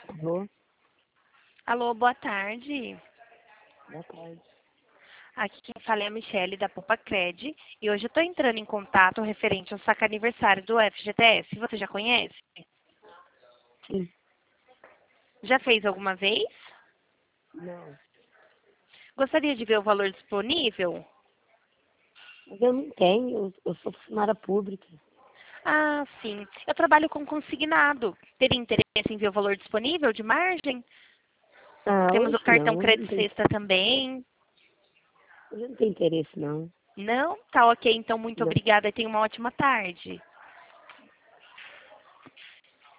Alô? Alô, boa tarde. Boa tarde. Aqui quem fala é a Michelle da Popacred e hoje eu estou entrando em contato referente ao saque aniversário do FGTS. Você já conhece? Sim. Já fez alguma vez? Não. Gostaria de ver o valor disponível? Mas eu não tenho, eu sou funcionária pública. Ah, sim. Eu trabalho com consignado. Teria interesse em ver o valor disponível de margem? Ah, Temos o hoje cartão não, Crédito Sexta também. hoje não tem interesse não. Não? Tá ok, então muito Não. obrigada e tenha uma ótima tarde.